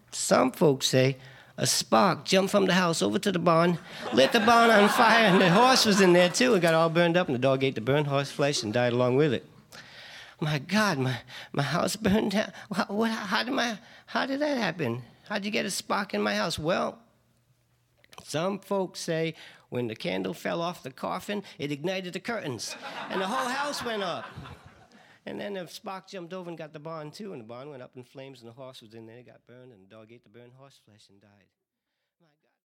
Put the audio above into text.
Some folks say a spark jumped from the house over to the barn, lit the barn on fire, and the horse was in there too. It got all burned up, and the dog ate the burnt horse flesh and died along with it. My God, my house burned down. How did that happen? How'd you get a spark in my house? Well, some folks say when the candle fell off the coffin, it ignited the curtains, and the whole house went up. And then the spark jumped over and got the barn too, and the barn went up in flames, and the horse was in there, got burned, and the dog ate the burned horse flesh and died.